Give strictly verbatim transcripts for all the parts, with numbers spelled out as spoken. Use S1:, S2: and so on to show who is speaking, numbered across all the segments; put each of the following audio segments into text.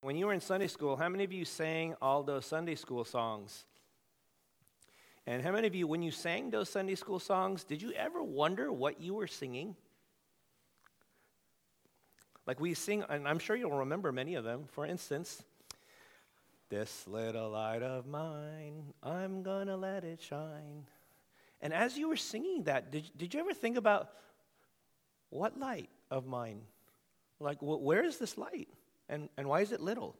S1: When you were in Sunday school, how many of you sang all those Sunday school songs? And how many of you, when you sang those Sunday school songs, did you ever wonder what you were singing? Like we sing, and I'm sure you'll remember many of them. For instance, this little light of mine, I'm gonna let it shine. And as you were singing that, did, did you ever think about what light of mine? Like, wh- where is this light? And, and why is it little?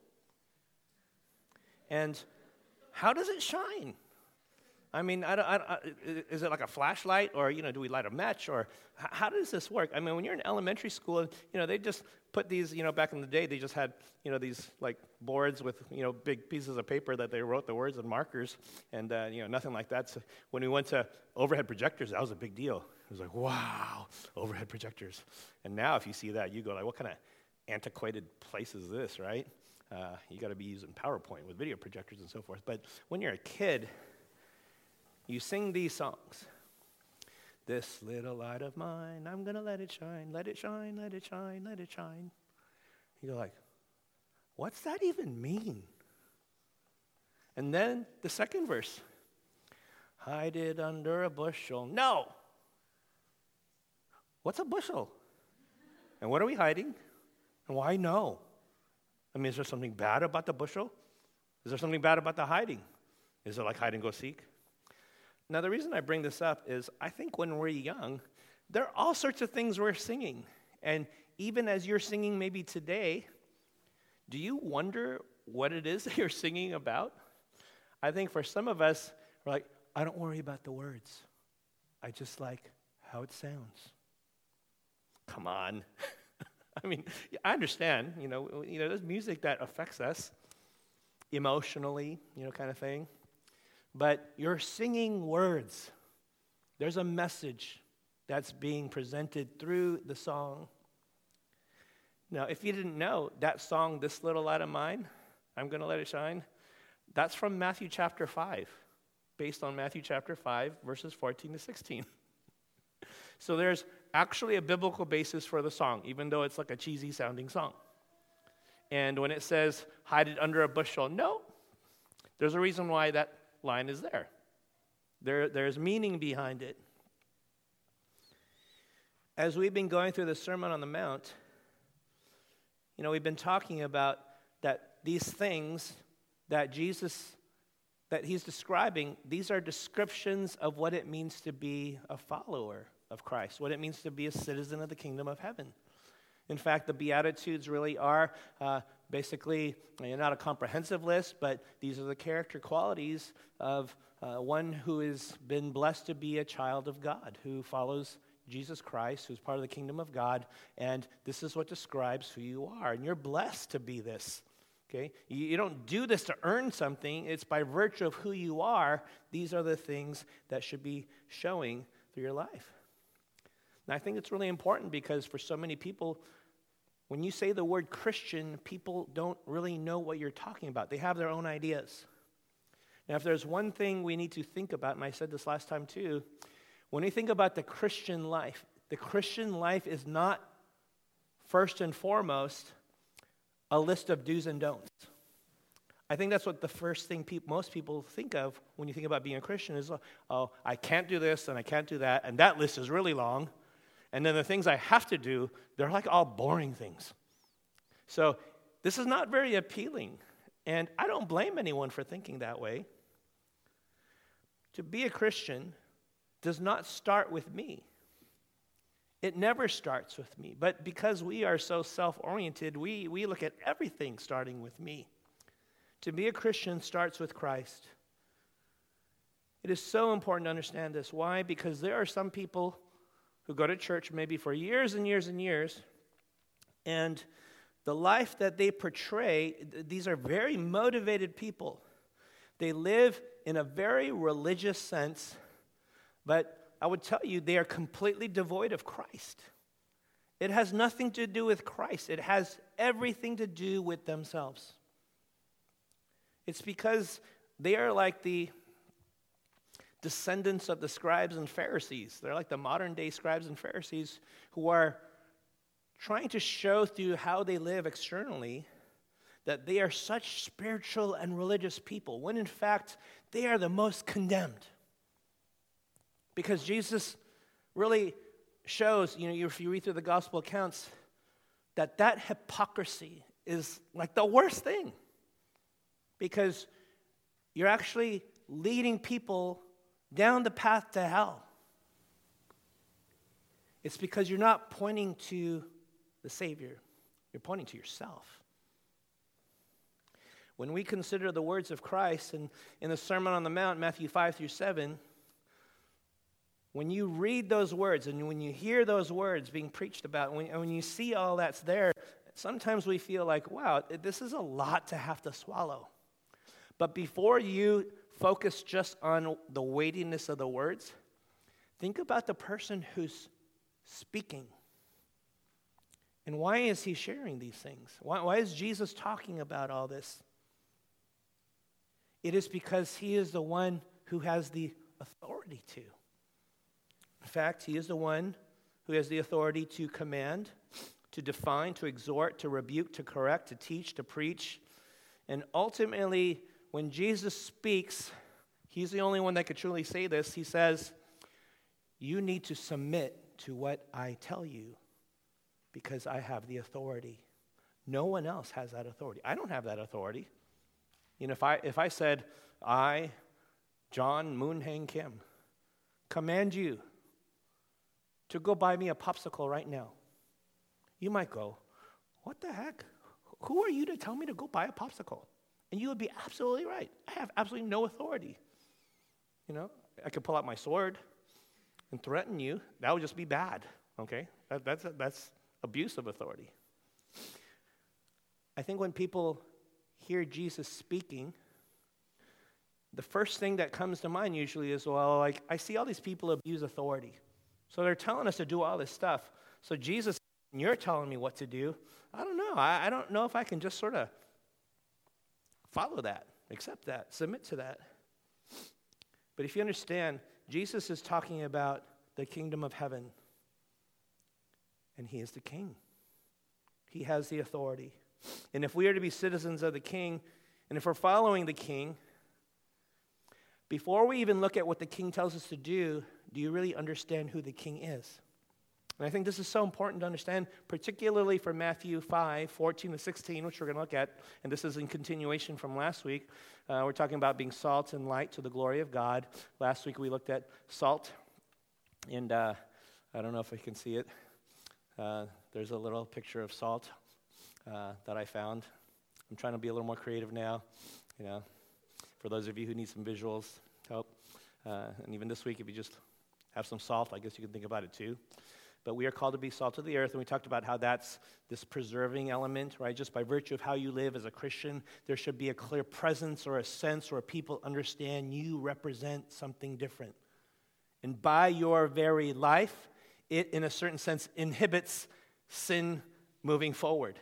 S1: And how does it shine? I mean, I don't, I don't, I, is it like a flashlight, or, you know, do we light a match, or h- how does this work? I mean, when you're in elementary school, you know, they just put these, you know, back in the day, they just had, you know, these, like, boards with, you know, big pieces of paper that they wrote the words and markers, and, uh, you know, nothing like that. So when we went to overhead projectors, that was a big deal. It was like, wow, overhead projectors. And now if you see that, you go like, what kind of antiquated place is this, right? Uh, you got to be using PowerPoint with video projectors and so forth. But when you're a kid, you sing these songs. This little light of mine, I'm going to let it shine, let it shine, let it shine, let it shine. You're like, what's that even mean? And then the second verse, hide it under a bushel. No! What's a bushel? And what are we hiding? And why no? I mean, is there something bad about the bushel? Is there something bad about the hiding? Is it like hide and go seek? Now, the reason I bring this up is I think when we're young, there are all sorts of things we're singing. And even as you're singing maybe today, do you wonder what it is that you're singing about? I think for some of us, we're like, I don't worry about the words. I just like how it sounds. Come on. I mean, I understand, you know, you know, there's music that affects us emotionally, you know, kind of thing. But you're singing words. There's a message that's being presented through the song. Now, if you didn't know, that song, This Little Light of Mine, I'm going to let it shine, that's from Matthew chapter five, based on Matthew chapter five, verses fourteen to sixteen. So there's actually a biblical basis for the song, even though it's like a cheesy sounding song. And when it says, hide it under a bushel, no, there's a reason why that line is there. There, there's meaning behind it. As we've been going through the Sermon on the Mount, you know, we've been talking about that these things that Jesus, that he's describing, these are descriptions of what it means to be a follower of Christ, what it means to be a citizen of the kingdom of heaven. In fact, the Beatitudes really are uh, basically, you know, not a comprehensive list, but these are the character qualities of uh, one who has been blessed to be a child of God, who follows Jesus Christ, who's part of the kingdom of God, and this is what describes who you are. And you're blessed to be this, okay? You, you don't do this to earn something. It's by virtue of who you are. These are the things that should be showing through your life. And I think it's really important because for so many people, when you say the word Christian, people don't really know what you're talking about. They have their own ideas. Now, if there's one thing we need to think about, and I said this last time too, when we think about the Christian life, the Christian life is not first and foremost a list of do's and don'ts. I think that's what the first thing pe- most people think of when you think about being a Christian is, oh, I can't do this and I can't do that, and that list is really long. And then the things I have to do, they're like all boring things. So this is not very appealing. And I don't blame anyone for thinking that way. To be a Christian does not start with me. It never starts with me. But because we are so self-oriented, we, we look at everything starting with me. To be a Christian starts with Christ. It is so important to understand this. Why? Because there are some people who go to church maybe for years and years and years, and the life that they portray, these are very motivated people. They live in a very religious sense, but I would tell you they are completely devoid of Christ. It has nothing to do with Christ. It has everything to do with themselves. It's because they are like the descendants of the scribes and Pharisees. They're like the modern day scribes and Pharisees who are trying to show through how they live externally that they are such spiritual and religious people, when in fact they are the most condemned. Because Jesus really shows, you know, if you read through the gospel accounts, that that hypocrisy is like the worst thing. Because you're actually leading people down the path to hell. It's because you're not pointing to the Savior. You're pointing to yourself. When we consider the words of Christ in, in the Sermon on the Mount, Matthew five through seven, when you read those words and when you hear those words being preached about, and when, and when you see all that's there, sometimes we feel like, wow, this is a lot to have to swallow. But before you focus just on the weightiness of the words, think about the person who's speaking. And why is he sharing these things? Why, why is Jesus talking about all this? It is because he is the one who has the authority to. In fact, he is the one who has the authority to command, to define, to exhort, to rebuke, to correct, to teach, to preach. And ultimately, when Jesus speaks, he's the only one that could truly say this. He says, you need to submit to what I tell you because I have the authority. No one else has that authority. I don't have that authority. You know, if I if I said, I, John Moon Hang Kim, command you to go buy me a popsicle right now, you might go, what the heck? Who are you to tell me to go buy a popsicle? And you would be absolutely right. I have absolutely no authority. You know, I could pull out my sword and threaten you. That would just be bad, okay? That, that's, that's abuse of authority. I think when people hear Jesus speaking, the first thing that comes to mind usually is, well, like, I see all these people abuse authority. So they're telling us to do all this stuff. So Jesus, you're telling me what to do. I don't know. I, I don't know if I can just sort of follow that, accept that, submit to that. But if you understand, Jesus is talking about the kingdom of heaven. And he is the king. He has the authority. And if we are to be citizens of the king, and if we're following the king, before we even look at what the king tells us to do, do you really understand who the king is? And I think this is so important to understand, particularly for Matthew five, fourteen to sixteen, which we're going to look at. And this is in continuation from last week. Uh, we're talking about being salt and light to the glory of God. Last week we looked at salt. And uh, I don't know if I can see it. Uh, there's a little picture of salt uh, that I found. I'm trying to be a little more creative now, you know, for those of you who need some visuals help. Uh, and even this week, if you just have some salt, I guess you can think about it too. But we are called to be salt of the earth, and we talked about how that's this preserving element, right? Just by virtue of how you live as a Christian, there should be a clear presence or a sense where people understand you represent something different. And by your very life, it, in a certain sense, inhibits sin moving forward.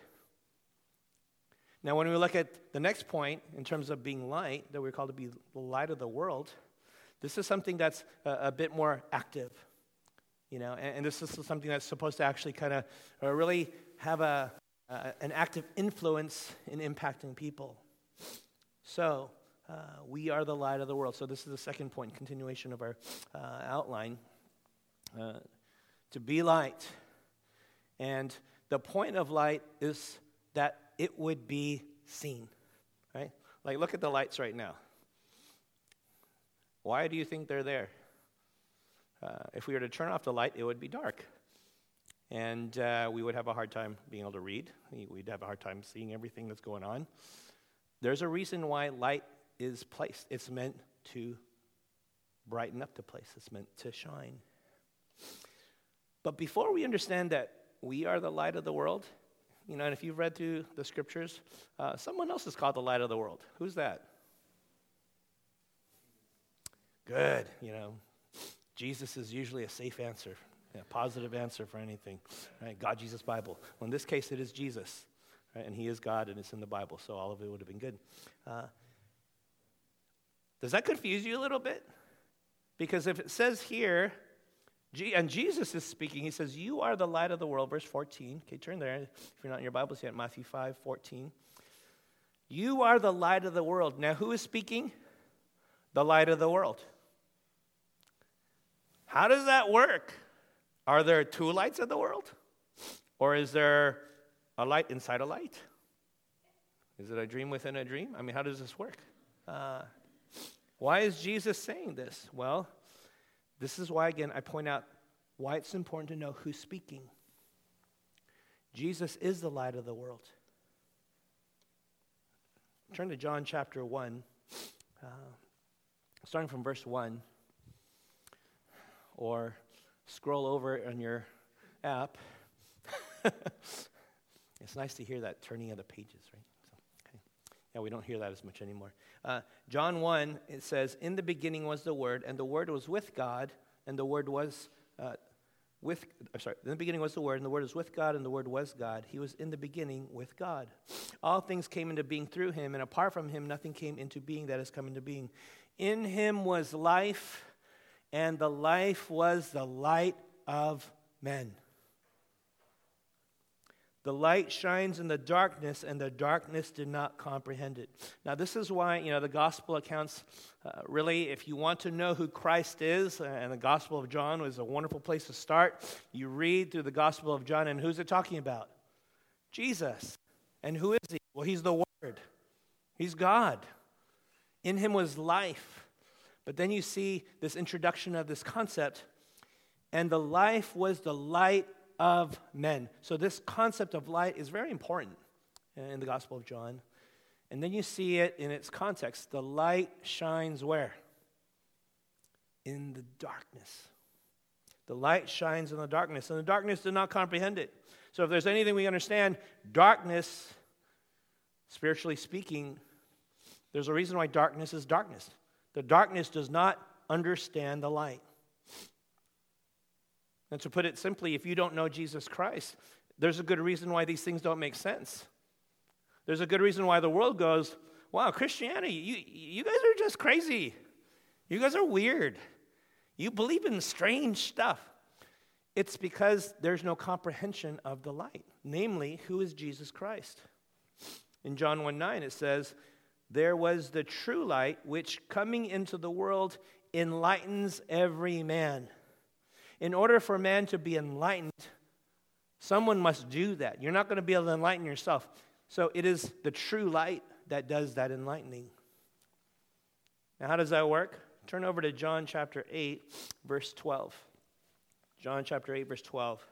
S1: Now, when we look at the next point, in terms of being light, that we're called to be the light of the world, this is something that's a, a bit more active. You know, and, and this is something that's supposed to actually kind of uh, really have a uh, an active influence in impacting people. So, uh, we are the light of the world. So this is the second point, continuation of our uh, outline. Uh, to be light. And the point of light is that it would be seen, right? Like, look at the lights right now. Why do you think they're there? Uh, if we were to turn off the light, it would be dark. And uh, we would have a hard time being able to read. We'd have a hard time seeing everything that's going on. There's a reason why light is placed. It's meant to brighten up the place. It's meant to shine. But before we understand that we are the light of the world, you know, and if you've read through the scriptures, uh, someone else is called the light of the world. Who's that? Good, you know. Jesus is usually a safe answer, a positive answer for anything, right? God, Jesus, Bible. Well, in this case, it is Jesus, right? And he is God, and it's in the Bible, so all of it would have been good. Uh, does that confuse you a little bit? Because if it says here, and Jesus is speaking, he says, you are the light of the world, verse fourteen. Okay, turn there if you're not in your Bibles yet, Matthew five, fourteen. You are the light of the world. Now, who is speaking? The light of the world. How does that work? Are there two lights of the world? Or is there a light inside a light? Is it a dream within a dream? I mean, how does this work? Uh, why is Jesus saying this? Well, this is why, again, I point out why it's important to know who's speaking. Jesus is the light of the world. Turn to John chapter one, uh, starting from verse one, or scroll over on your app. It's nice to hear that turning of the pages, right? So, okay. Yeah, we don't hear that as much anymore. Uh, John one, it says, "In the beginning was the Word, and the Word was with God, and the Word was uh, with." I'm sorry. In the beginning was the Word, and the Word was with God, and the Word was God. He was in the beginning with God. All things came into being through Him, and apart from Him, nothing came into being that has come into being. In Him was life, and the life was the light of men. The light shines in the darkness, and the darkness did not comprehend it. Now, this is why, you know, the gospel accounts, uh, really, if you want to know who Christ is, uh, and the Gospel of John was a wonderful place to start. You read through the Gospel of John, and who's it talking about? Jesus. And who is He? Well, He's the Word. He's God. In Him was life. But then you see this introduction of this concept, and the life was the light of men. So this concept of light is very important in the Gospel of John. And then you see it in its context. The light shines where? In the darkness. The light shines in the darkness, and the darkness did not comprehend it. So if there's anything we understand, darkness, spiritually speaking, there's a reason why darkness is darkness. The darkness does not understand the light. And to put it simply, if you don't know Jesus Christ, there's a good reason why these things don't make sense. There's a good reason why the world goes, wow, Christianity, you, you guys are just crazy. You guys are weird. You believe in strange stuff. It's because there's no comprehension of the light, namely, who is Jesus Christ. In John one nine, it says, "There was the true light, which coming into the world enlightens every man." In order for man to be enlightened, someone must do that. You're not going to be able to enlighten yourself. So it is the true light that does that enlightening. Now, how does that work? Turn over to John chapter eight, verse twelve. John chapter eight, verse twelve.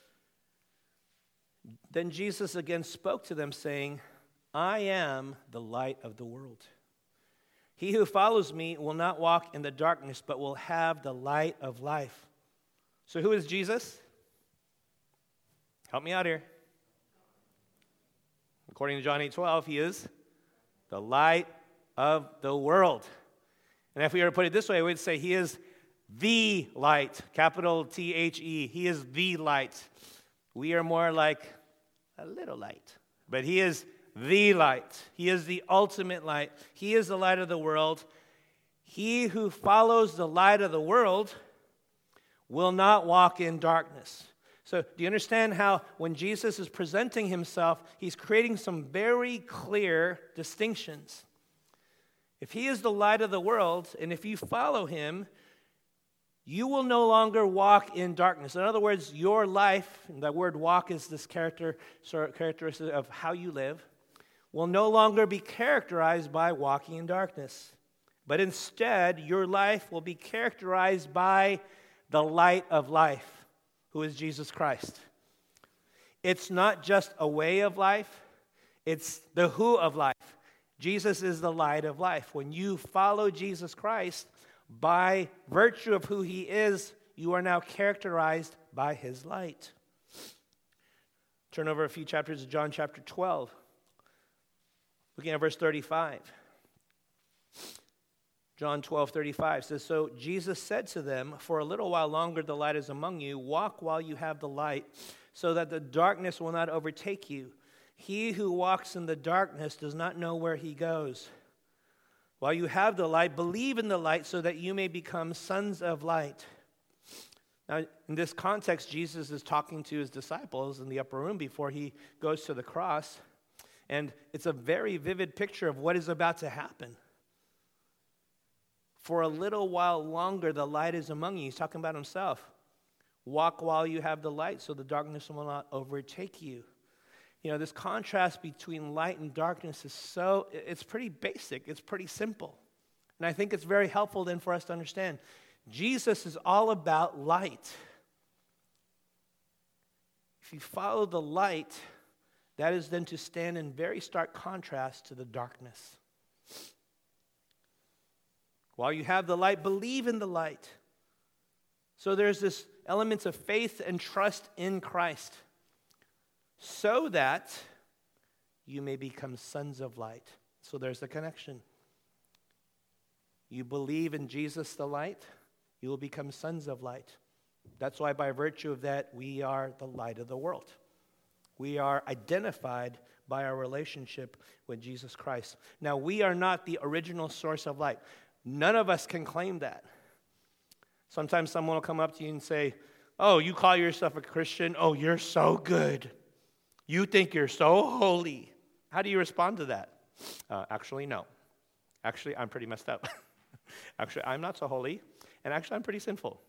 S1: Then Jesus again spoke to them, saying, "I am the light of the world. He who follows me will not walk in the darkness, but will have the light of life." So who is Jesus? Help me out here. According to John eight twelve, He is the light of the world. And if we were to put it this way, we would say He is the light, capital T H E. He is the light. We are more like a little light. But He is the light. He is the ultimate light. He is the light of the world. He who follows the light of the world will not walk in darkness. So do you understand how when Jesus is presenting Himself, He's creating some very clear distinctions. If He is the light of the world, and if you follow Him, you will no longer walk in darkness. In other words, your life, and that word walk is this character, sort of characteristic of how you live, will no longer be characterized by walking in darkness. But instead, your life will be characterized by the light of life, who is Jesus Christ. It's not just a way of life, it's the who of life. Jesus is the light of life. When you follow Jesus Christ, by virtue of who He is, you are now characterized by His light. Turn over a few chapters to John chapter twelve, looking at verse thirty-five. John twelve thirty-five says, "So Jesus said to them, 'For a little while longer the light is among you. Walk while you have the light, so that the darkness will not overtake you. He who walks in the darkness does not know where he goes. While you have the light, believe in the light, so that you may become sons of light.'" Now, in this context, Jesus is talking to His disciples in the upper room before He goes to the cross. And it's a very vivid picture of what is about to happen. For a little while longer, the light is among you. He's talking about himself. Walk while you have the light, so the darkness will not overtake you. You know, this contrast between light and darkness is so, it's pretty basic. It's pretty simple. And I think it's very helpful then for us to understand. Jesus is all about light. If you follow the light, that is then to stand in very stark contrast to the darkness. While you have the light, believe in the light. So there's this elements of faith and trust in Christ, so that you may become sons of light. So there's the connection. You believe in Jesus the light, you will become sons of light. That's why by virtue of that, we are the light of the world. We are identified by our relationship with Jesus Christ. Now, we are not the original source of light. None of us can claim that. Sometimes someone will come up to you and say, oh, you call yourself a Christian? Oh, you're so good. You think you're so holy. How do you respond to that? Uh, actually, no. Actually, I'm pretty messed up. Actually, I'm not so holy. And actually, I'm pretty sinful.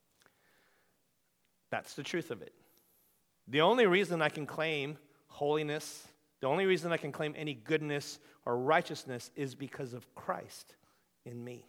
S1: That's the truth of it. The only reason I can claim holiness, the only reason I can claim any goodness or righteousness is because of Christ in me.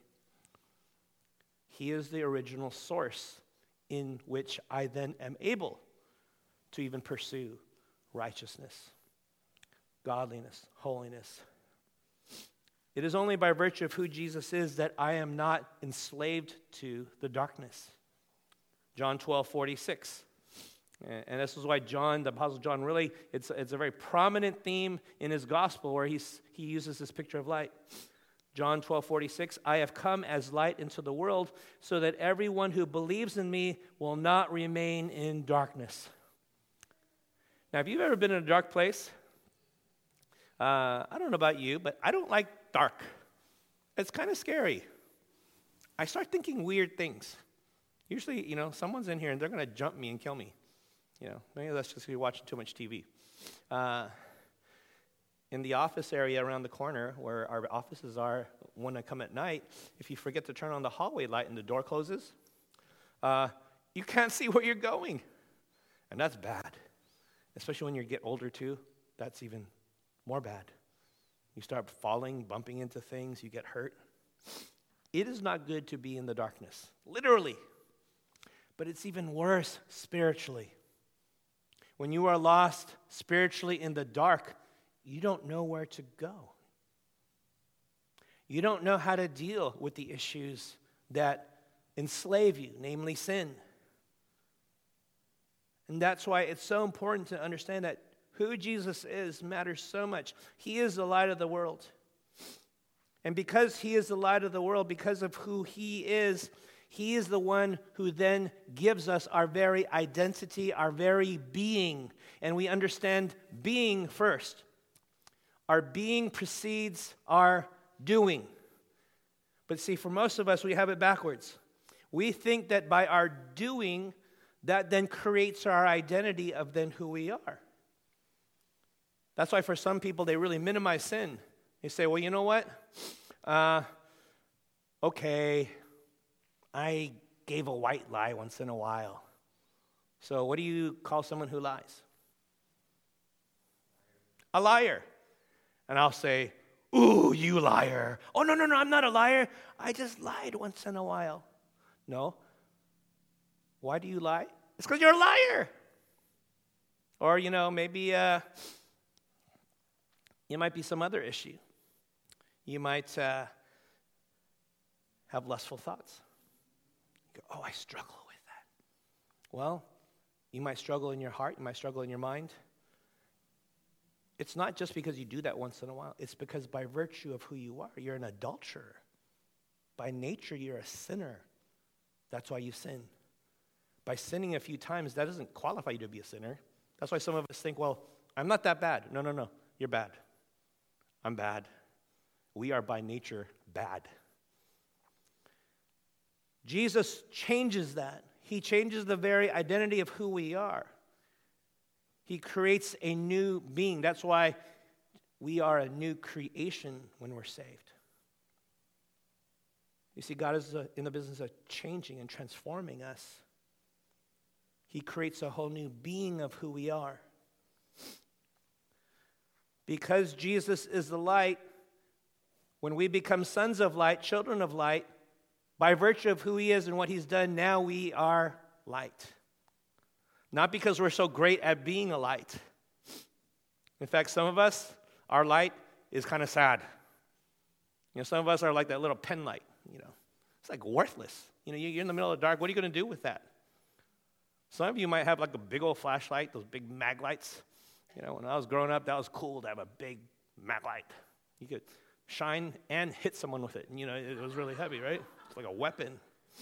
S1: He is the original source in which I then am able to even pursue righteousness, godliness, holiness. It is only by virtue of who Jesus is that I am not enslaved to the darkness. John twelve forty-six. And this is why John, the Apostle John, really, it's, it's a very prominent theme in his gospel where he's, he uses this picture of light. John twelve forty-six, I have come as light into the world so that everyone who believes in me will not remain in darkness. Now, if you've ever been in a dark place, uh, I don't know about you, but I don't like dark. It's kind of scary. I start thinking weird things. Usually, you know, someone's in here and they're going to jump me and kill me. You know, maybe that's just because you're watching too much T V. Uh, in the office area around the corner where our offices are, when I come at night, if you forget to turn on the hallway light and the door closes, uh, you can't see where you're going. And that's bad. Especially when you get older too, that's even more bad. You start falling, bumping into things, you get hurt. It is not good to be in the darkness, literally. But it's even worse spiritually. When you are lost spiritually in the dark, you don't know where to go. You don't know how to deal with the issues that enslave you, namely sin. And that's why it's so important to understand that who Jesus is matters so much. He is the light of the world. And because he is the light of the world, because of who he is, he is the one who then gives us our very identity, our very being. And we understand being first. Our being precedes our doing. But see, for most of us, we have it backwards. We think that by our doing, that then creates our identity of then who we are. That's why for some people, they really minimize sin. They say, well, you know what? Uh, okay, I gave a white lie once in a while. So what do you call someone who lies? A liar. And I'll say, ooh, you liar. Oh, no, no, no, I'm not a liar. I just lied once in a while. No. Why do you lie? It's because you're a liar. Or, you know, maybe uh, it might be some other issue. You might uh, have lustful thoughts. You go, oh, I struggle with that. Well, you might struggle in your heart. You might struggle in your mind. It's not just because you do that once in a while. It's because by virtue of who you are, you're an adulterer. By nature, you're a sinner. That's why you sin. By sinning a few times, that doesn't qualify you to be a sinner. That's why some of us think, well, I'm not that bad. No, no, no. You're bad. I'm bad. We are by nature bad. Jesus changes that. He changes the very identity of who we are. He creates a new being. That's why we are a new creation when we're saved. You see, God is in the business of changing and transforming us. He creates a whole new being of who we are. Because Jesus is the light, when we become sons of light, children of light, by virtue of who he is and what he's done, now we are light. Not because we're so great at being a light. In fact, some of us, our light is kind of sad. You know, some of us are like that little pen light, you know. It's like worthless. You know, you're in the middle of the dark. What are you going to do with that? Some of you might have like a big old flashlight, those big mag lights. You know, when I was growing up, that was cool to have a big mag light. You could shine and hit someone with it. And, you know, it was really heavy, right? It's like a weapon.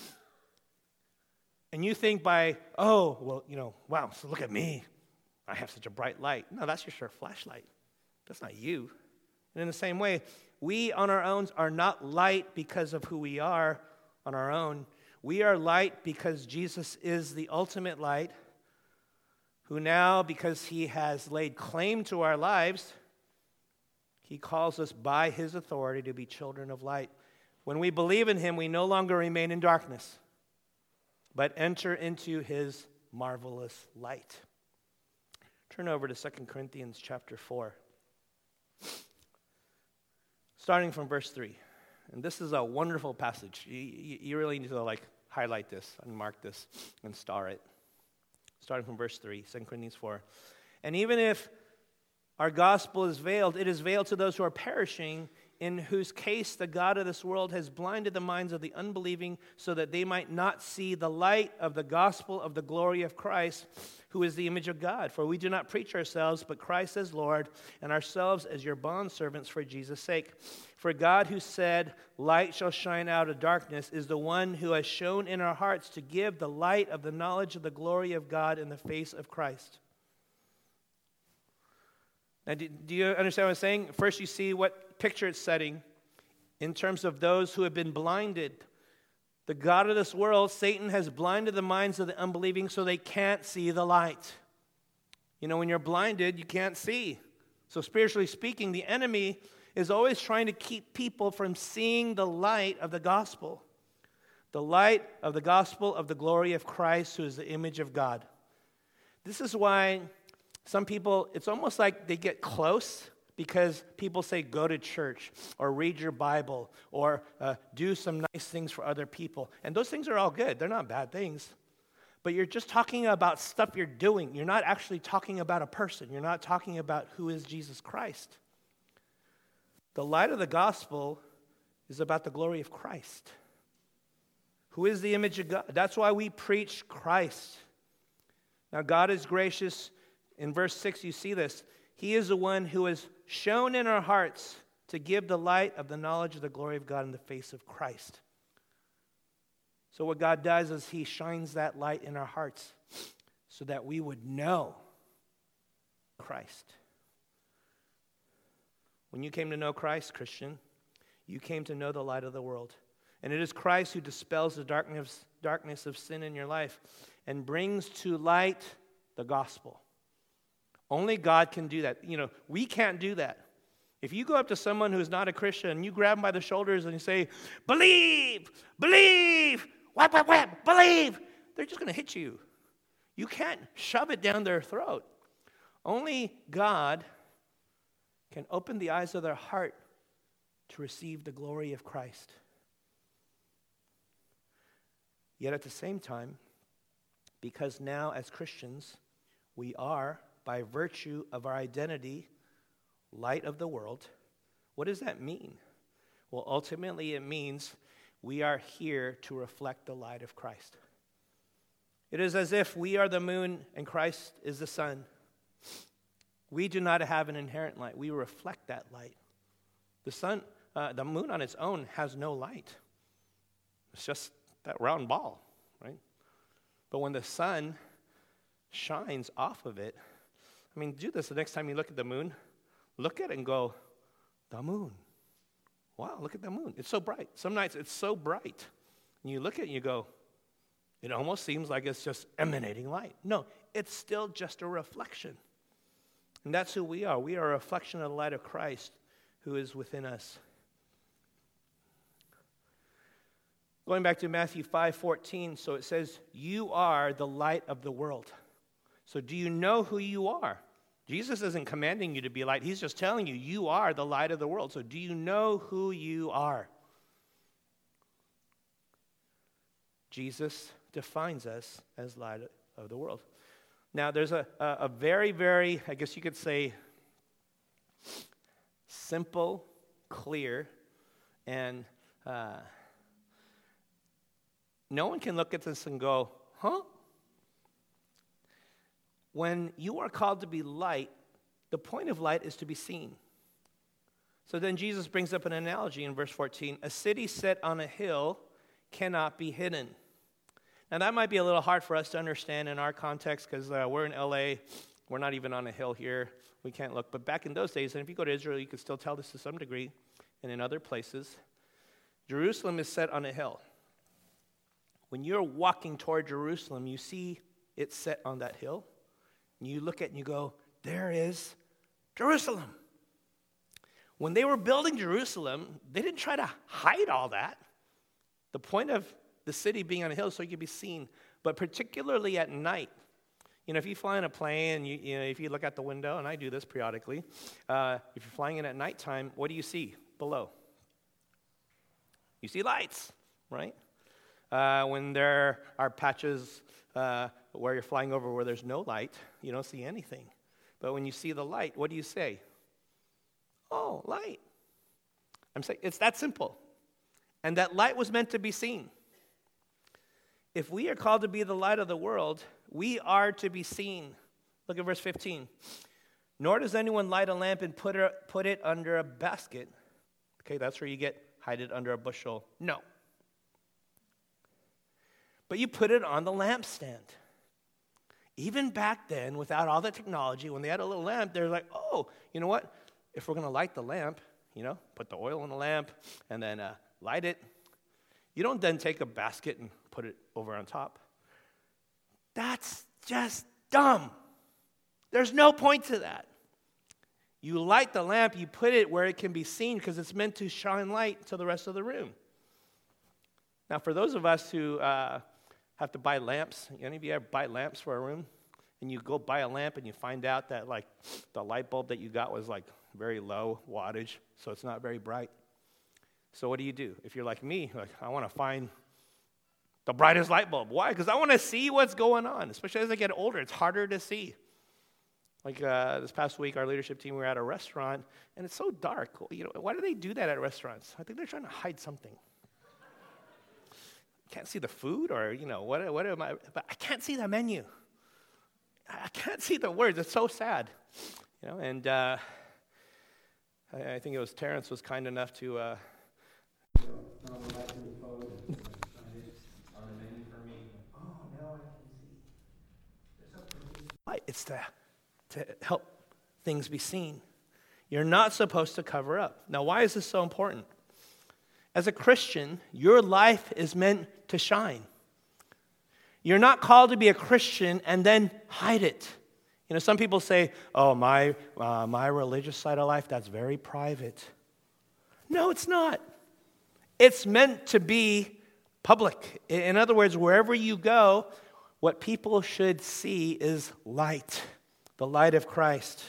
S1: And you think by, oh, well, you know, wow, so look at me. I have such a bright light. No, that's just your flashlight. That's not you. And in the same way, we on our own are not light because of who we are on our own. We are light because Jesus is the ultimate light, who now, because he has laid claim to our lives, he calls us by his authority to be children of light. When we believe in him, we no longer remain in darkness, but enter into his marvelous light. Turn over to Second Corinthians chapter four. Starting from verse three. And this is a wonderful passage. You, you, you really need to like highlight this and mark this and star it. Starting from verse three, Second Corinthians four. And even if our gospel is veiled, it is veiled to those who are perishing, in whose case the God of this world has blinded the minds of the unbelieving so that they might not see the light of the gospel of the glory of Christ, who is the image of God. For we do not preach ourselves, but Christ as Lord, and ourselves as your bondservants for Jesus' sake. For God, who said, light shall shine out of darkness, is the one who has shown in our hearts to give the light of the knowledge of the glory of God in the face of Christ. Now, do, do you understand what I'm saying? First, you see what picture it's setting in terms of those who have been blinded. The God of this world, Satan, has blinded the minds of the unbelieving so they can't see the light. You know, when you're blinded, you can't see. So spiritually speaking, the enemy is always trying to keep people from seeing the light of the gospel. The light of the gospel of the glory of Christ, who is the image of God. This is why some people, it's almost like they get close because people say, go to church, or read your Bible, or uh, do some nice things for other people. And those things are all good. They're not bad things. But you're just talking about stuff you're doing. You're not actually talking about a person. You're not talking about who is Jesus Christ. The light of the gospel is about the glory of Christ, who is the image of God. That's why we preach Christ. Now, God is gracious. In verse six, you see this. He is the one who has shown in our hearts to give the light of the knowledge of the glory of God in the face of Christ. So what God does is he shines that light in our hearts so that we would know Christ. When you came to know Christ, Christian, you came to know the light of the world. And it is Christ who dispels the darkness, darkness of sin in your life and brings to light the gospel. Only God can do that. You know, we can't do that. If you go up to someone who's not a Christian and you grab them by the shoulders and you say, believe, believe, whap, whap, whap, believe, they're just going to hit you. You can't shove it down their throat. Only God can open the eyes of their heart to receive the glory of Christ. Yet at the same time, because now as Christians, we are, by virtue of our identity, light of the world. What does that mean? Well, ultimately it means we are here to reflect the light of Christ. It is as if we are the moon and Christ is the sun. We do not have an inherent light. We reflect that light. The sun, uh, the moon on its own has no light. It's just that round ball, right? But when the sun shines off of it, I mean, do this the next time you look at the moon. Look at it and go, the moon. Wow, look at the moon. It's so bright. Some nights it's so bright. And you look at it and you go, it almost seems like it's just emanating light. No, it's still just a reflection. And that's who we are. We are a reflection of the light of Christ who is within us. Going back to Matthew five fourteen, so it says, you are the light of the world. So do you know who you are? Jesus isn't commanding you to be light. He's just telling you, you are the light of the world. So do you know who you are? Jesus defines us as light of the world. Now, there's a, a, a very, very, I guess you could say, simple, clear, and uh, no one can look at this and go, huh? When you are called to be light, the point of light is to be seen. So then Jesus brings up an analogy in verse fourteen. A city set on a hill cannot be hidden. Now that might be a little hard for us to understand in our context because uh, we're in L A. We're not even on a hill here. We can't look. But back in those days, and if you go to Israel, you can still tell this to some degree, and in other places, Jerusalem is set on a hill. When you're walking toward Jerusalem, you see it set on that hill. And you look at it and you go, there is Jerusalem. When they were building Jerusalem, they didn't try to hide all that. The point of the city being on a hill so you could be seen, but particularly at night. You know, if you fly in a plane, you, you know, if you look out the window, and I do this periodically, uh, if you're flying in at nighttime, what do you see below? You see lights, right? Uh, when there are patches uh, where you're flying over where there's no light, you don't see anything. But when you see the light, what do you say? Oh, light. I'm saying it's that simple. And that light was meant to be seen. If we are called to be the light of the world, we are to be seen. Look at verse fifteen. Nor does anyone light a lamp and put it, put it under a basket. Okay, that's where you get hide it under a bushel. No. But you put it on the lampstand. Even back then, without all the technology, when they had a little lamp, they're like, oh, you know what? If we're going to light the lamp, you know, put the oil in the lamp and then uh, light it. You don't then take a basket and put it over on top. That's just dumb. There's no point to that. You light the lamp, you put it where it can be seen because it's meant to shine light to the rest of the room. Now, for those of us who uh, have to buy lamps, any of you ever buy lamps for a room? And you go buy a lamp and you find out that like the light bulb that you got was like very low wattage, so it's not very bright. So what do you do? If you're like me, like I want to find the brightest light bulb. Why? Because I want to see what's going on. Especially as I get older, it's harder to see. Like uh, this past week, our leadership team, we were at a restaurant, and it's so dark. You know, why do they do that at restaurants? I think they're trying to hide something. Can't see the food, or you know, what? What am I? But I can't see the menu. I can't see the words. It's so sad, you know. And uh, I, I think it was Terrence was kind enough to. Uh, It's to, to help things be seen. You're not supposed to cover up. Now, why is this so important? As a Christian, your life is meant to shine. You're not called to be a Christian and then hide it. You know, some people say, oh, my, uh, my religious side of life, that's very private. No, it's not. It's meant to be public. In other words, wherever you go, what people should see is light, the light of Christ.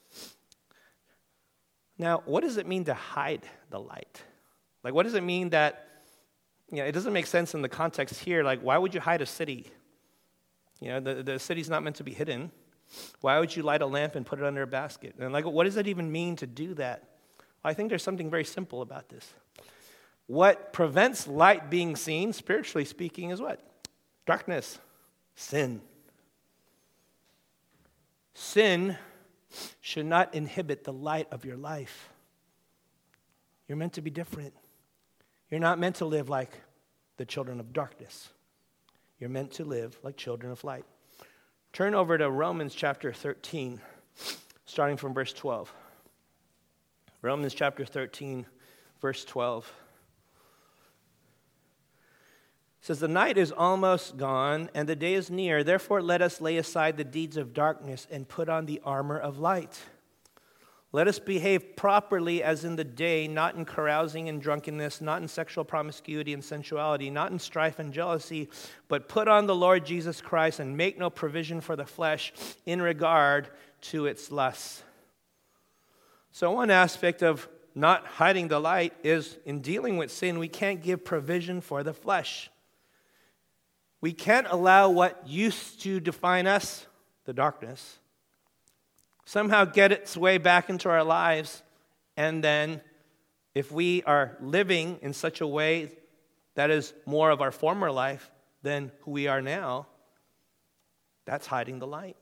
S1: Now, what does it mean to hide the light? Like, what does it mean that, you know, it doesn't make sense in the context here. Like, why would you hide a city? You know, the, the city's not meant to be hidden. Why would you light a lamp and put it under a basket? And like, what does it even mean to do that? Well, I think there's something very simple about this. What prevents light being seen, spiritually speaking, is what? Darkness. Sin. Sin should not inhibit the light of your life. You're meant to be different. You're not meant to live like the children of darkness. You're meant to live like children of light. Turn over to Romans chapter thirteen, starting from verse twelve. Romans chapter thirteen, verse twelve. says, the night is almost gone, and the day is near. Therefore, let us lay aside the deeds of darkness and put on the armor of light. Let us behave properly as in the day, not in carousing and drunkenness, not in sexual promiscuity and sensuality, not in strife and jealousy, but put on the Lord Jesus Christ and make no provision for the flesh in regard to its lusts. So one aspect of not hiding the light is in dealing with sin, we can't give provision for the flesh. We can't allow what used to define us, the darkness, somehow get its way back into our lives, and then if we are living in such a way that is more of our former life than who we are now, that's hiding the light.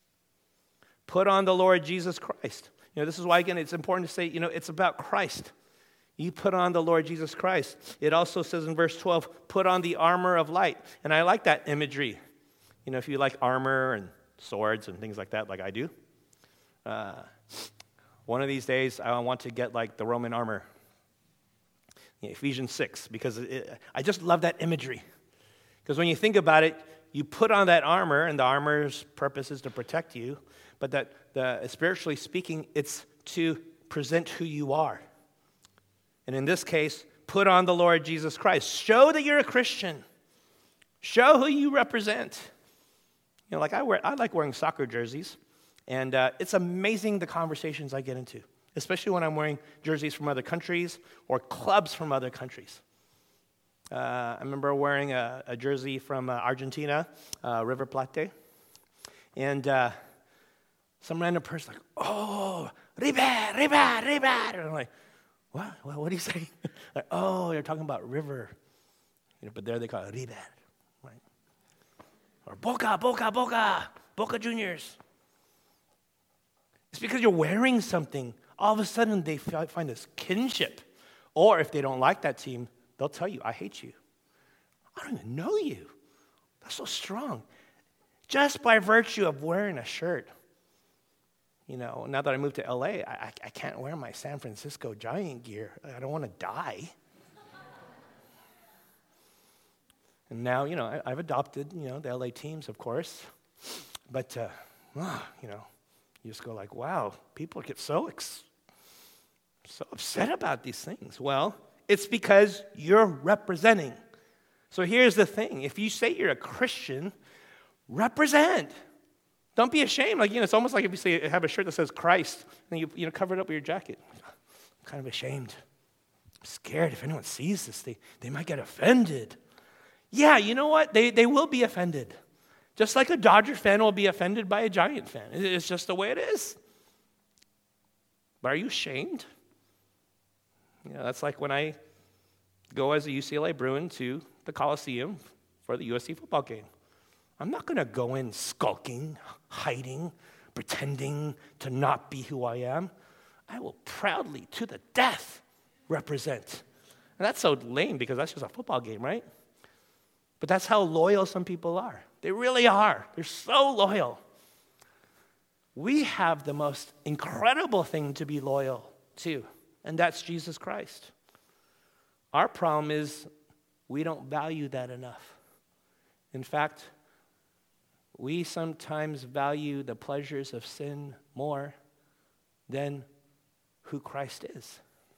S1: Put on the Lord Jesus Christ. You know, this is why, again, it's important to say, you know, it's about Christ. You put on the Lord Jesus Christ. It also says in verse twelve, put on the armor of light. And I like that imagery. You know, if you like armor and swords and things like that, like I do, Uh, one of these days, I want to get like the Roman armor, you know, Ephesians six, because it, I just love that imagery. Because when you think about it, you put on that armor, and the armor's purpose is to protect you, but that the, spiritually speaking, it's to present who you are. And in this case, put on the Lord Jesus Christ. Show that you're a Christian. Show who you represent. You know, like I wear, I like wearing soccer jerseys. And uh, it's amazing the conversations I get into, especially when I'm wearing jerseys from other countries or clubs from other countries. Uh, I remember wearing a, a jersey from uh, Argentina, uh, River Plate, and uh, some random person like, oh, River, River, River. And I'm like, what? What, what are you saying? Like, oh, you're talking about river. You know, but there they call it River, right? Or Boca, Boca, Boca, Boca Juniors. It's because you're wearing something. All of a sudden, they find this kinship. Or if they don't like that team, they'll tell you, I hate you. I don't even know you. That's so strong. Just by virtue of wearing a shirt. You know, now that I moved to L A, I, I can't wear my San Francisco Giant gear. I don't want to die. And now, you know, I, I've adopted, you know, the L A teams, of course. But, uh, oh, you know, you just go like, wow, people get so ex- so upset about these things. Well, it's because you're representing. So here's the thing. If you say you're a Christian, represent. Don't be ashamed. Like, you know, it's almost like if you say have a shirt that says Christ, and you, you know, cover it up with your jacket. I'm kind of ashamed. I'm scared if anyone sees this, they, they might get offended. Yeah, you know what? They, they will be offended. Just like a Dodger fan will be offended by a Giant fan. It's just the way it is. But are you ashamed? You know, that's like when I go as a U C L A Bruin to the Coliseum for the U S C football game. I'm not going to go in skulking, hiding, pretending to not be who I am. I will proudly, to the death, represent. And that's so lame because that's just a football game, right? But that's how loyal some people are. They really are. They're so loyal. We have the most incredible thing to be loyal to, and that's Jesus Christ. Our problem is we don't value that enough. In fact, we sometimes value the pleasures of sin more than who Christ is.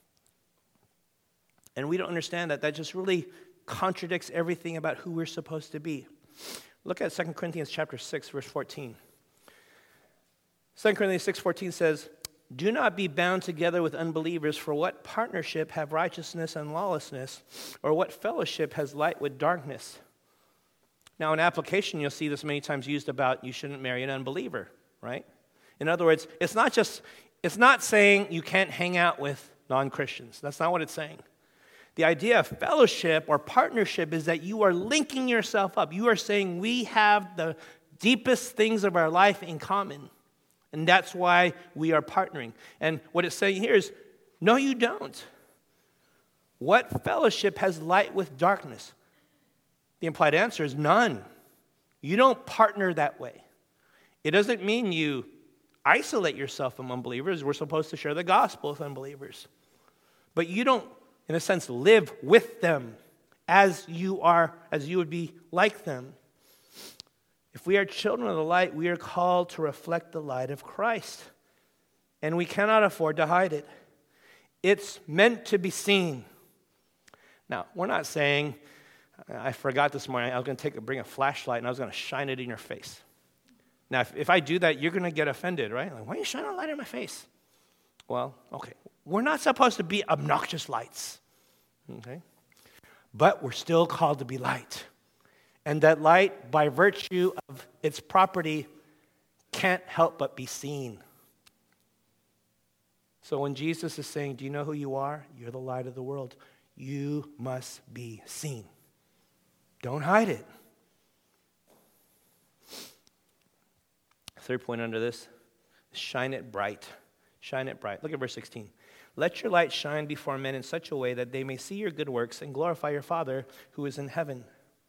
S1: And we don't understand that. That just really contradicts everything about who we're supposed to be. Look at Second Corinthians chapter six, verse fourteen. Second Corinthians six fourteen says, do not be bound together with unbelievers, for what partnership have righteousness and lawlessness, or what fellowship has light with darkness? Now, in application, you'll see this many times used about you shouldn't marry an unbeliever, right? In other words, it's not just, it's not saying you can't hang out with non-Christians. That's not what it's saying. The idea of fellowship or partnership is that you are linking yourself up. You are saying we have the deepest things of our life in common. And that's why we are partnering. And what it's saying here is, no, you don't. What fellowship has light with darkness? The implied answer is none. You don't partner that way. It doesn't mean you isolate yourself from unbelievers. We're supposed to share the gospel with unbelievers. But you don't, in a sense, live with them as you are, as you would be like them. If we are children of the light, we are called to reflect the light of Christ. And we cannot afford to hide it. It's meant to be seen. Now, we're not saying, I forgot this morning, I was going to take a, bring a flashlight and I was going to shine it in your face. Now, if, if I do that, you're going to get offended, right? Like, why are you shining a light in my face? Well, okay. We're not supposed to be obnoxious lights, okay? But we're still called to be light. And that light, by virtue of its property, can't help but be seen. So when Jesus is saying, do you know who you are? You're the light of the world. You must be seen. Don't hide it. Third point under this, shine it bright. Shine it bright. Look at verse sixteen. Let your light shine before men in such a way that they may see your good works and glorify your Father who is in heaven.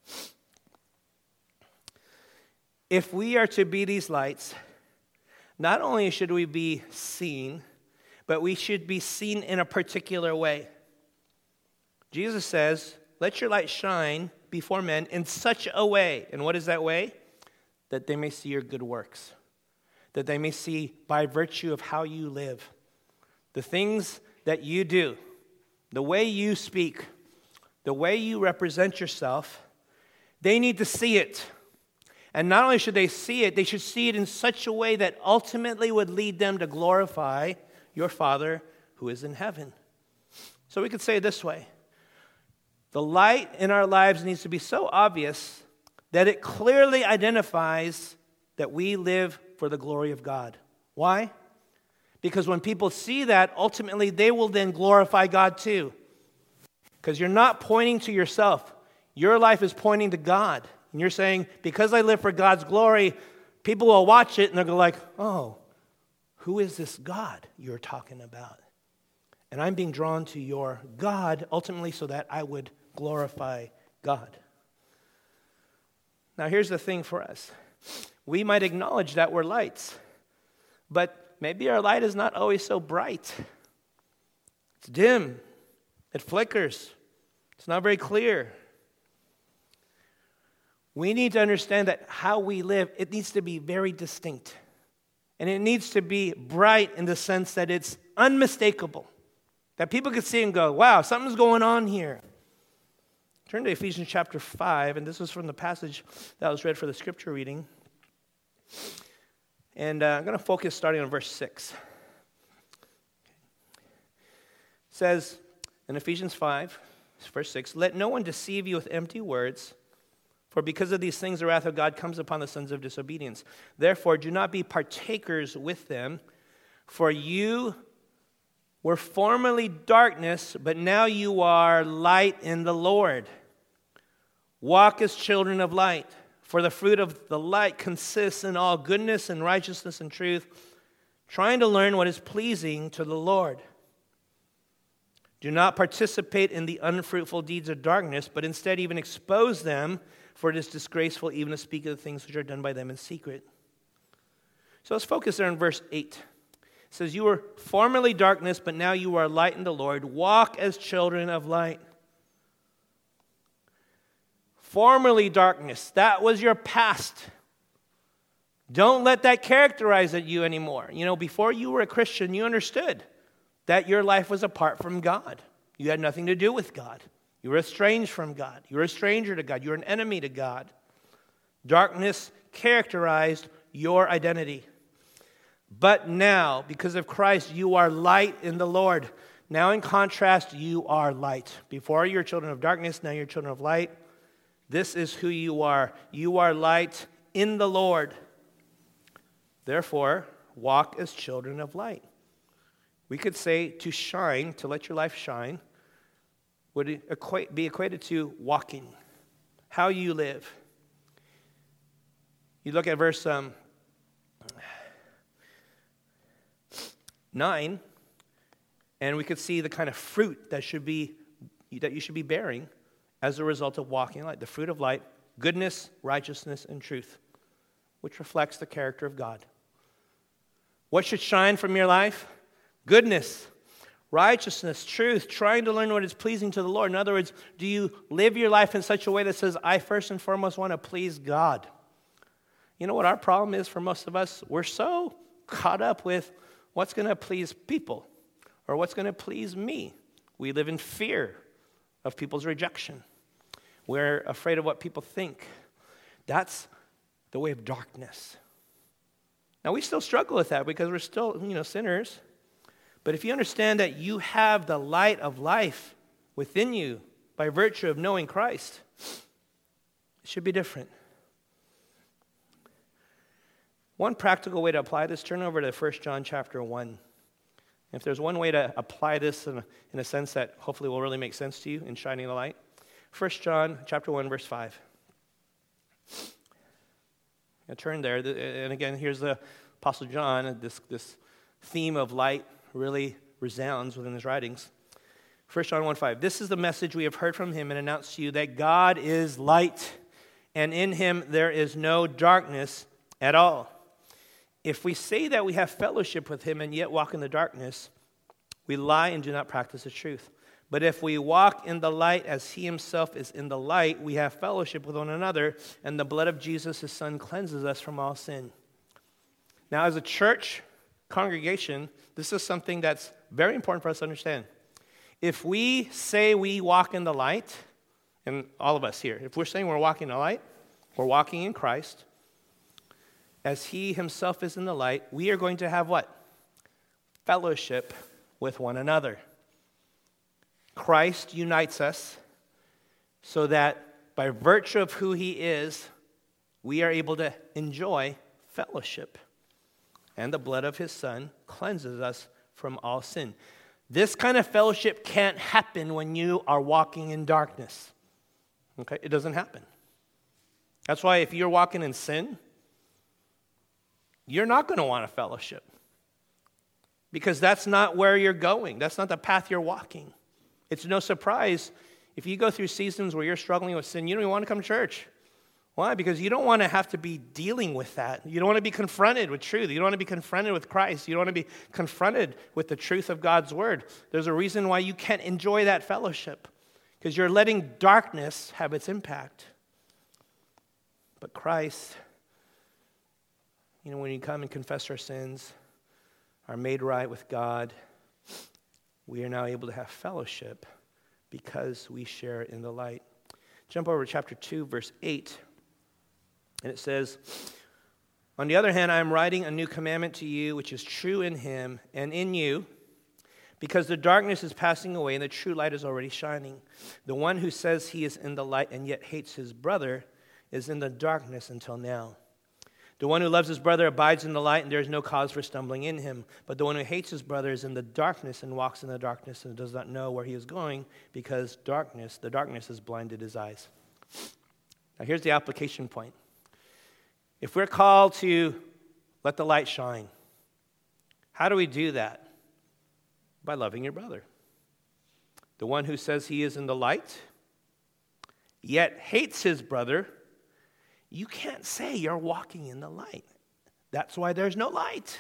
S1: If we are to be these lights, not only should we be seen, but we should be seen in a particular way. Jesus says, let your light shine before men in such a way. And what is that way? That they may see your good works. That they may see by virtue of how you live. The things that you do, the way you speak, the way you represent yourself, they need to see it. And not only should they see it, they should see it in such a way that ultimately would lead them to glorify your Father who is in heaven. So we could say it this way. The light in our lives needs to be so obvious that it clearly identifies that we live for the glory of God. Why? Because when people see that, ultimately they will then glorify God too. Because you're not pointing to yourself. Your life is pointing to God. And you're saying, because I live for God's glory, people will watch it and they'll go like, oh, who is this God you're talking about? And I'm being drawn to your God ultimately so that I would glorify God. Now here's the thing for us. We might acknowledge that we're lights, but maybe our light is not always so bright. It's dim. It flickers. It's not very clear. We need to understand that how we live, it needs to be very distinct. And it needs to be bright in the sense that it's unmistakable. That people can see and go, wow, something's going on here. Turn to Ephesians chapter five, and this is from the passage that was read for the scripture reading. And uh, I'm going to focus starting on verse six. It says in Ephesians five, verse six, let no one deceive you with empty words, for because of these things the wrath of God comes upon the sons of disobedience. Therefore, do not be partakers with them, for you were formerly darkness, but now you are light in the Lord. Walk as children of light, for the fruit of the light consists in all goodness and righteousness and truth, trying to learn what is pleasing to the Lord. Do not participate in the unfruitful deeds of darkness, but instead even expose them, for it is disgraceful even to speak of the things which are done by them in secret. So let's focus there on verse eight. It says, you were formerly darkness, but now you are light in the Lord. Walk as children of light. Formerly darkness, that was your past. Don't let that characterize you anymore. You know, before you were a Christian, you understood that your life was apart from God. You had nothing to do with God. You were estranged from God. You were a stranger to God. You were an enemy to God. Darkness characterized your identity. But now, because of Christ, you are light in the Lord. Now, in contrast, you are light. Before you were children of darkness, now you're children of light. This is who you are. You are light in the Lord. Therefore, walk as children of light. We could say to shine, to let your life shine, would equate, be equated to walking, how you live. You look at verse um, nine, and we could see the kind of fruit that should be that you should be bearing as a result of walking light. The fruit of light, goodness, righteousness, and truth, which reflects the character of God. What should shine from your life? Goodness, righteousness, truth, trying to learn what is pleasing to the Lord. In other words, do you live your life in such a way that says, I first and foremost want to please God? You know what our problem is for most of us? We're so caught up with what's going to please people or what's going to please me. We live in fear of people's rejection. We're afraid of what people think. That's the way of darkness. Now, we still struggle with that because we're still, you know, sinners. But if you understand that you have the light of life within you by virtue of knowing Christ, it should be different. One practical way to apply this, turn over to First John chapter one. If there's one way to apply this in a, in a sense that hopefully will really make sense to you in shining the light, First John chapter one, verse five. Now turn there, and again, here's the Apostle John. This, this theme of light really resounds within his writings. First John one five. This is the message we have heard from him and announced to you, that God is light, and in him there is no darkness at all. If we say that we have fellowship with him and yet walk in the darkness, we lie and do not practice the truth. But if we walk in the light as he himself is in the light, we have fellowship with one another, and the blood of Jesus, his son, cleanses us from all sin. Now, as a church congregation, this is something that's very important for us to understand. If we say we walk in the light, and all of us here, if we're saying we're walking in the light, we're walking in Christ, as he himself is in the light, we are going to have what? Fellowship with one another. Christ unites us so that by virtue of who he is, we are able to enjoy fellowship. And the blood of his son cleanses us from all sin. This kind of fellowship can't happen when you are walking in darkness. Okay? It doesn't happen. That's why if you're walking in sin, you're not going to want a fellowship. Because that's not where you're going. That's not the path you're walking. It's no surprise if you go through seasons where you're struggling with sin, you don't even want to come to church. Why? Because you don't want to have to be dealing with that. You don't want to be confronted with truth. You don't want to be confronted with Christ. You don't want to be confronted with the truth of God's word. There's a reason why you can't enjoy that fellowship, because you're letting darkness have its impact. But Christ, you know, when we come and confess our sins, are made right with God, we are now able to have fellowship because we share in the light. Jump over to chapter two, verse eight. And it says, on the other hand, I am writing a new commandment to you, which is true in him and in you, because the darkness is passing away and the true light is already shining. The one who says he is in the light and yet hates his brother is in the darkness until now. The one who loves his brother abides in the light, and there is no cause for stumbling in him. But the one who hates his brother is in the darkness and walks in the darkness and does not know where he is going, because darkness, the darkness has blinded his eyes. Now here's the application point. If we're called to let the light shine, how do we do that? By loving your brother. The one who says he is in the light, yet hates his brother, you can't say you're walking in the light. That's why there's no light.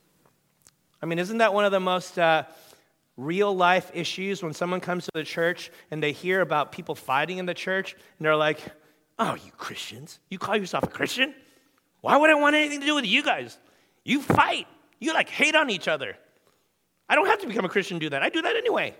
S1: I mean, isn't that one of the most uh, real life issues when someone comes to the church and they hear about people fighting in the church and they're like, oh, you Christians, you call yourself a Christian? Why would I want anything to do with you guys? You fight. You like hate on each other. I don't have to become a Christian to do that. I do that anyway.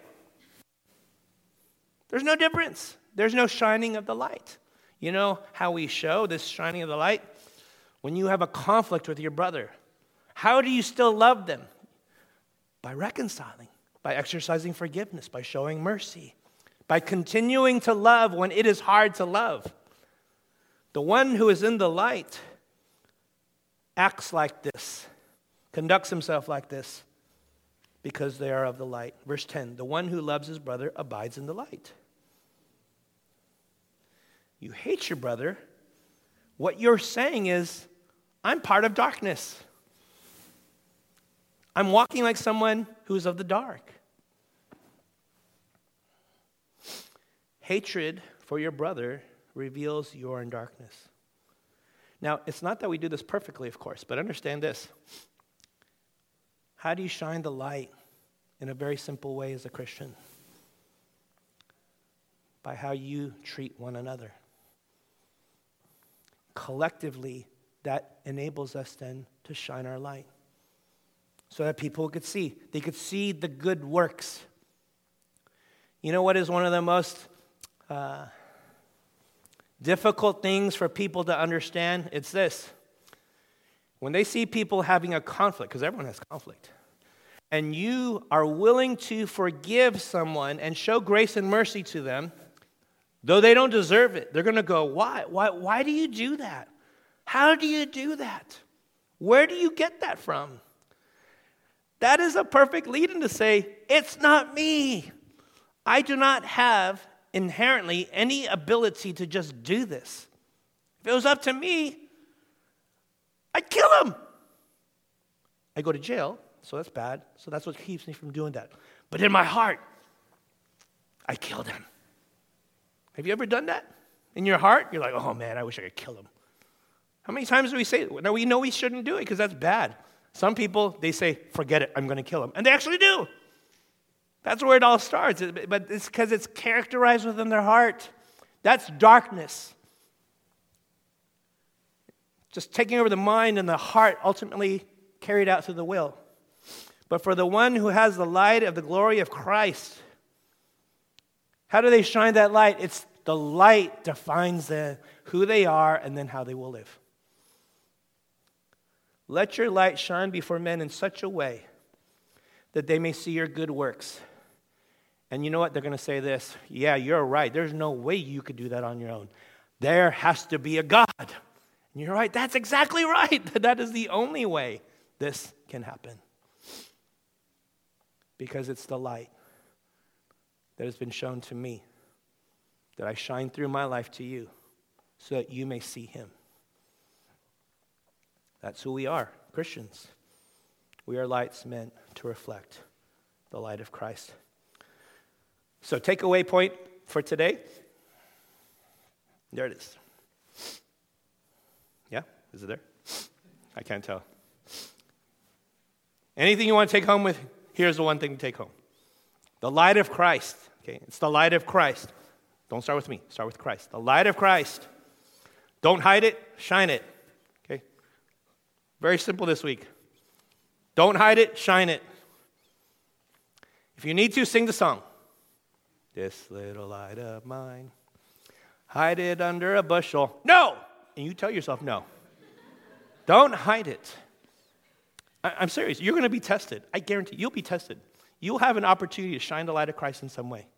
S1: There's no difference. There's no shining of the light. You know how we show this shining of the light? When you have a conflict with your brother. How do you still love them? By reconciling, by exercising forgiveness, by showing mercy, by continuing to love when it is hard to love. The one who is in the light acts like this, conducts himself like this, because they are of the light. Verse ten, the one who loves his brother abides in the light. You hate your brother, what you're saying is, I'm part of darkness. I'm walking like someone who's of the dark. Hatred for your brother reveals you're in darkness. Now, it's not that we do this perfectly, of course, but understand this. How do you shine the light in a very simple way as a Christian. By how you treat one another. Collectively, that enables us then to shine our light. So that people could see. They could see the good works. You know what is one of the most uh, difficult things for people to understand? It's this. When they see people having a conflict, because everyone has conflict, and you are willing to forgive someone and show grace and mercy to them, though they don't deserve it, they're going to go, why? Why, why do you do that? How do you do that? Where do you get that from? That is a perfect lead-in to say, it's not me. I do not have inherently any ability to just do this. If it was up to me, I'd kill him. I go to jail, so that's bad. So that's what keeps me from doing that. But in my heart, I killed him. Have you ever done that? In your heart, you're like, oh man, I wish I could kill him. How many times do we say it? Now we know we shouldn't do it because that's bad. Some people, they say, forget it, I'm going to kill him. And they actually do. That's where it all starts. But it's because it's characterized within their heart. That's darkness. Just taking over the mind and the heart, ultimately carried out through the will. But for the one who has the light of the glory of Christ, how do they shine that light? It's the light defines the, who they are and then how they will live. Let your light shine before men in such a way that they may see your good works. And you know what? They're going to say this. Yeah, you're right. There's no way you could do that on your own. There has to be a God. And you're right. That's exactly right. That is the only way this can happen. Because it's the light that has been shown to me, that I shine through my life to you, so that you may see him. That's who we are, Christians. We are lights meant to reflect the light of Christ. So takeaway point for today. There it is. Yeah? Is it there? I can't tell. Anything you want to take home with, here's the one thing to take home. The light of Christ. Okay, it's the light of Christ. Don't start with me. Start with Christ. The light of Christ. Don't hide it. Shine it. Okay? Very simple this week. Don't hide it. Shine it. If you need to, sing the song. This little light of mine, hide it under a bushel. No! And you tell yourself no. Don't hide it. I- I'm serious. You're going to be tested. I guarantee you'll be tested. You'll have an opportunity to shine the light of Christ in some way.